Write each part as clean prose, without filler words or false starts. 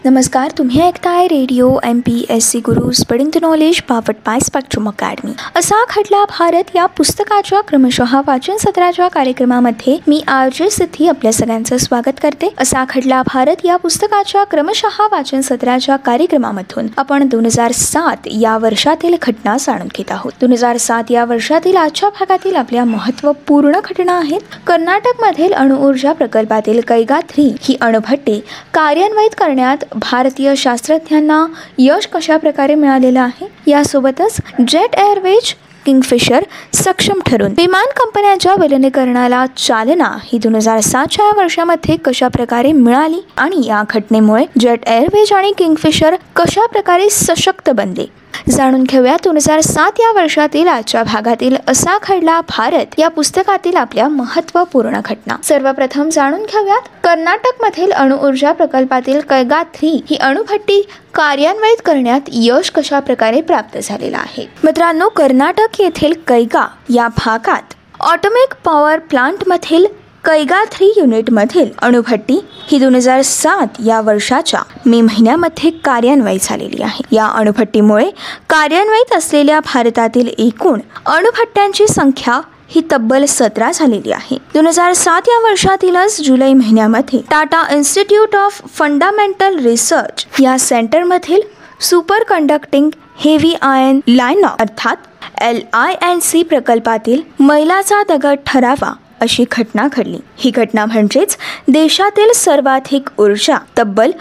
नमस्कार, तुम्ही ऐकताय radio MPSC Guru spreading the knowledge powered by spectrum Academy. असा खटला भारत या पुस्तकाच्या क्रमशः वाचन सत्राच्या कार्यक्रमामध्ये मी RJ सिद्धी आपल्या सगळ्यांचं स्वागत करते. असा खटला भारत या पुस्तकाच्या क्रमशः वाचन सत्राच्या कार्यक्रमामधून आपण 2007 या वर्षातील घटना जाणून घेत आहोत. 2007 या वर्षातील आजच्या भागातील आपल्या महत्त्वपूर्ण घटना आहेत. कर्नाटकमधील अणुऊर्जा प्रकल्पातील कैगा 3 ही अणुभट्टी कार्यान्वित करण्यात भारतीय शास्त्रज्ञांना यश कशा प्रकारे मिळालेलं आहे. यासोबतच जेट एअरवेज किंगफिशर सक्षम ठरून विमान कंपन्यांच्या विलिनीकरणाला चालना ही 2007च्या वर्षामध्ये कशा प्रकारे मिळाली आणि या घटनेमुळे जेट एअरवेज आणि किंगफिशर कशा प्रकारे सशक्त बनले जाणून घेऊया. 2007 या वर्षातील आजच्या भागातील असा खटला भारत या पुस्तकातील आपल्या महत्त्वपूर्ण घटना. सर्वप्रथम जाणून घेऊयात कर्नाटकमधील अणुऊर्जा प्रकल्पातील कैगा 3 ही अणुभट्टी कार्यान्वित करण्यात यश कशा प्रकारे प्राप्त झालेलं आहे. मित्रांनो, कर्नाटक येथील कैगा या भागात ऑटोमिक पॉवर प्लांटमधील कैगा 3 युनिटमधील अणुभट्टी ही 2007 या वर्षाच्या मे महिन्यामध्ये कार्यान्वित झालेली आहे. या अणुभट्टीमुळे कार्यान्वित असलेल्या भारतातील एकूण अणुभट्ट्यांची संख्या ही तब्बल 17 झालेली आहे. 2007 या वर्षातीलच जुलै महिन्यामध्ये Tata Institute of Fundamental Research या सेंटरमधील super conducting heavy ion line अर्थात LINC प्रकल्पातील मैलाचा दगड ठरावा अशी घटना घडली. ही घटना म्हणजेच देशातील सर्वाधिक ऊर्जा तब्बल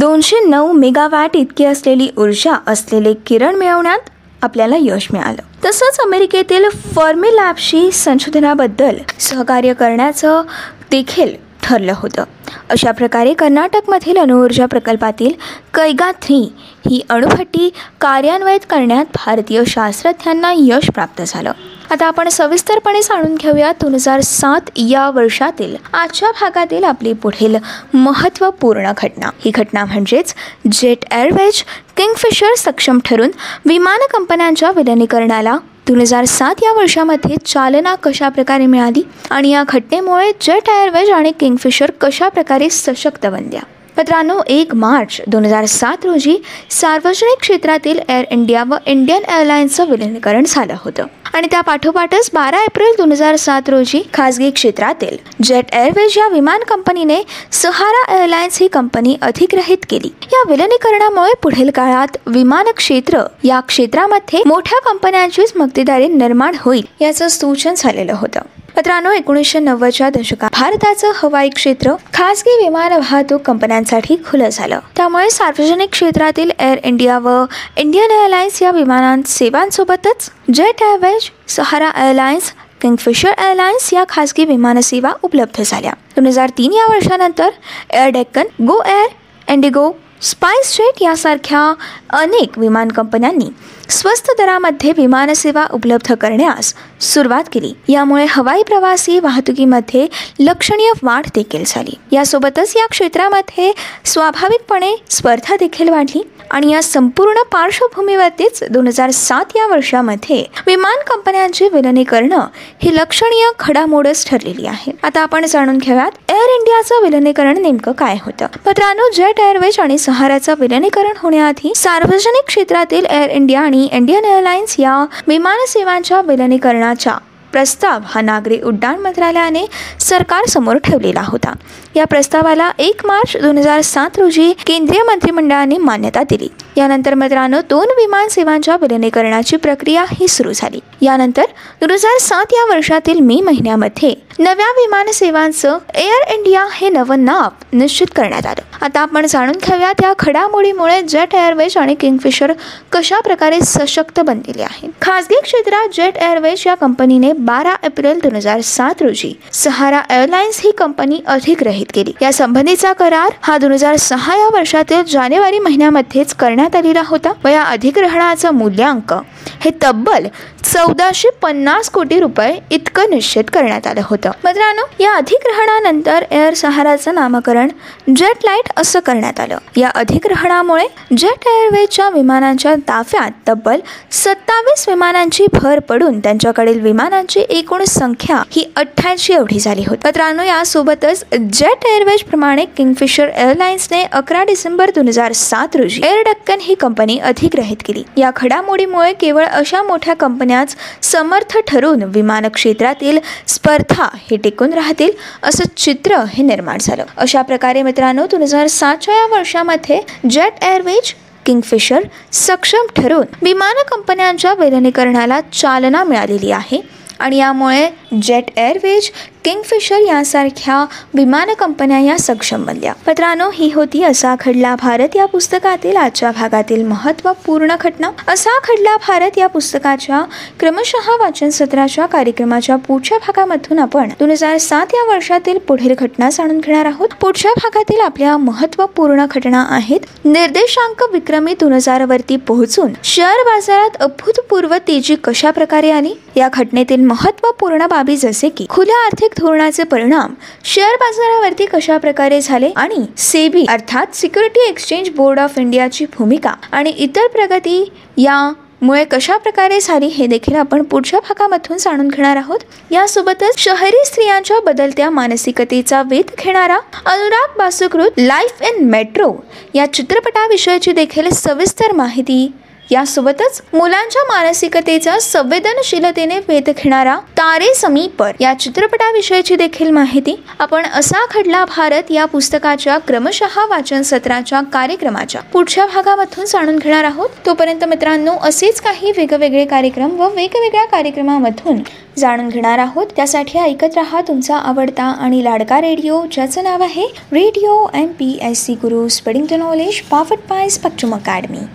209 मेगावॅट इतकी असलेली ऊर्जा असलेले किरण मिळवण्यात आपल्याला यश मिळालं. तसंच अमेरिकेतील फर्मी लॅबशी संशोधनाबद्दल सहकार्य करण्याचं देखील ठरलं होतं. अशा प्रकारे कर्नाटकमधील अणुऊर्जा प्रकल्पातील कैगा 3 ही अणुभट्टी कार्यान्वित करण्यात भारतीय शास्त्रज्ञांना यश प्राप्त झालं. आता आपण सविस्तरपणे जाणून घेऊया 2007 या वर्षातील आजच्या भागातील आपली पुढील महत्त्वपूर्ण घटना. ही घटना म्हणजेच जेट एअरवेज किंगफिशर सक्षम ठरून विमान कंपन्यांच्या विलिनीकरणाला 2007 या वर्षामध्ये चालना कशा प्रकारे मिळाली आणि या घटनेमुळे जेट एअरवेज आणि किंगफिशर कशा प्रकारे सशक्त बनल्या. मित्रांनो, 1 मार्च 2007 रोजी सार्वजनिक क्षेत्रातील एअर इंडिया व इंडियन एअरलाइन्सचं विलिनीकरण झालं होतं आणि त्या पाठोपाठच 12 एप्रिल 2007 रोजी खासगी क्षेत्रातील जेट एअरवेज या विमान कंपनीने सहारा एअरलाइन्स ही कंपनी अधिग्रहित केली. या विलिनीकरणामुळे पुढील काळात विमान क्षेत्र या क्षेत्रामध्ये मोठ्या कंपन्यांचीच मक्तेदारी निर्माण होईल याचं सूचन झालेलं होतं. मित्रांनो, 1990च्या दशकात भारताचं हवाई क्षेत्र खासगी विमान वाहतूक कंपन्यांसाठी खुलं झालं. त्यामुळे सार्वजनिक क्षेत्रातील एअर इंडिया व इंडियन एअरलाइन्स या विमान सेवांसोबतच Jet Airways, Sahara Airlines, Kingfisher Airlines या खासगी विमानसेवा उपलब्ध झाल्या. 2003 या वर्षानंतर Air Deccan, Go Air, IndiGo, SpiceJet यासारख्या अनेक विमान कंपन्यांनी स्वस्त दरामध्ये विमानसेवा उपलब्ध करण्यास सुरुवात केली. यामुळे हवाई प्रवासी वाहतुकीमध्ये लक्षणीय वाढ देखील झाली. यासोबतच या क्षेत्रामध्ये स्वाभाविकपणे स्पर्धा देखील वाढली आणि या संपूर्ण पार्श्वभूमीवरतीच 2007 या वर्षामध्ये विमान कंपन्यांची विलिनीकरण ही लक्षणीय घडामोडच ठरलेली आहे. आता आपण जाणून घेऊयात एअर इंडियाचं विलिनीकरण नेमकं काय होतं. मित्रांनो, जेट एअरवेज आणि सहाराचं विलिनीकरण होण्याआधी सार्वजनिक क्षेत्रातील एअर इंडिया आणि इंडियन एअरलाइन्स या विमानसेवांच्या विलिनीकरणाचा प्रस्ताव हा नागरी उड्डाण मंत्रालयाने सरकारसमोर ठेवलेला होता. या प्रस्तावाला 1 मार्च 2007 रोजी केंद्रीय मंत्रिमंडळाने मान्यता दिली. यानंतर मित्रांनो, 2 विमान सेवांच्या विलिनीकरणाची प्रक्रिया ही सुरू झाली. यानंतर 2007 या वर्षातील मे महिन्यामध्ये नव्या विमान सेवांचं एअर इंडिया हे नवं नाव निश्चित करण्यात आलं. आता आपण जाणून घेऊया त्या घडामोडीमुळे जेट एअरवेज आणि किंगफिशर कशा प्रकारे सशक्त बनलेले आहे. खासगी क्षेत्रात जेट एअरवेज या कंपनीने 12 एप्रिल 2007 रोजी सहारा एअरलाइन्स ही कंपनी अधिग्रहित केली. या संबंधीचा करार हा 2006 या वर्षातील जानेवारी महिन्यामध्येच करण्यात आलेला होता व या अधिग्रहणाचं मूल्यांक हे तब्बल 1450 कोटी रुपये इतकं निश्चित करण्यात आलं होतं. मित्रांनो, या अधिग्रहणानंतर एअर सहाराचं नामकरण जेट लाईट असं करण्यात आलं. या अधिग्रहणामुळे जेट एअरवेजच्या विमानांच्या ताफ्यात तब्बल 27 विमानांची भर पडून त्यांच्याकडील विमानांची एकूण संख्या ही 88 एवढी झाली होती. मित्रांनो, यासोबतच जेट एअरवेज प्रमाणे किंगफिशर एअरलाइन्सने 11 डिसेंबर 2007 रोजी एअर डेक्कन ही कंपनी अधिग्रहित केली. या घडामोडीमुळे केवळ अशा मोठ्या कंपन्याच समर्थ ठरून विमान क्षेत्रातील स्पर्धा हे टिकून राहतील असं चित्र हे निर्माण झालं. अशा प्रकारे मित्रांनो, 2007च्या या वर्षामध्ये जेट एअरवेज किंगफिशर सक्षम ठरून विमान कंपन्यांच्या विलिनीकरणाला चालना मिळालेली आहे आणि यामुळे जेट एअरवेज, किंगफिशर यासारख्या विमान कंपन्या या सक्षम बनल्या. मित्रांनो, ही होती असा घडला भारत या पुस्तकातील आजच्या भागातील महत्त्वपूर्ण घटना. असा घडला भारत या पुस्तकाच्या क्रमशः वाचन सत्राच्या कार्यक्रमाच्या पुढच्या भागामधून आपण 2007 या वर्षातील पुढील घटना जाणून घेणार आहोत. पुढच्या भागातील आपल्या महत्त्वपूर्ण घटना आहेत: निर्देशांक विक्रमी 2000 वरती पोहोचून शेअर बाजारात अभूतपूर्व तेजी कशा प्रकारे आली. या घटनेतील महत्त्वपूर्ण बाबी जसे की खुल्या आर्थिक धोरणाचे परिणाम शेअर बाजारावरती कशा प्रकारे झाले आणि सेबी अर्थात सिक्युरिटी एक्सचेंज बोर्ड ऑफ इंडियाची भूमिका आणि इतर प्रगती यामुळे कशा प्रकारे झाली हे देखील आपण पुढच्या भागामधून जाणून घेणार आहोत. यासोबतच शहरी स्त्रियांच्या बदलत्या मानसिकतेचा वेध घेणारा अनुराग बासुकृत लाईफ इन मेट्रो या चित्रपटाविषयीची देखील सविस्तर माहिती, यासोबतच मुलांच्या मानसिकतेचा संवेदनशीलतेने वेध घेणारा तारे समी पर या चित्रपटाविषयीची देखील माहिती आपण असा घडला भारत या पुस्तकाच्या क्रमशः वाचन सत्राच्या कार्यक्रमाच्या पुढच्या भागामधून जाणून घेणार आहोत. तोपर्यंत मित्रांनो, असेच काही वेगवेगळे कार्यक्रम व वेगवेगळ्या कार्यक्रमामधून जाणून घेणार आहोत. त्यासाठी ऐकत रहा तुमचा आवडता आणि लाडका रेडिओ, ज्याचं नाव आहे radio MPSC Guru spreading the knowledge, powered by spectrum academy.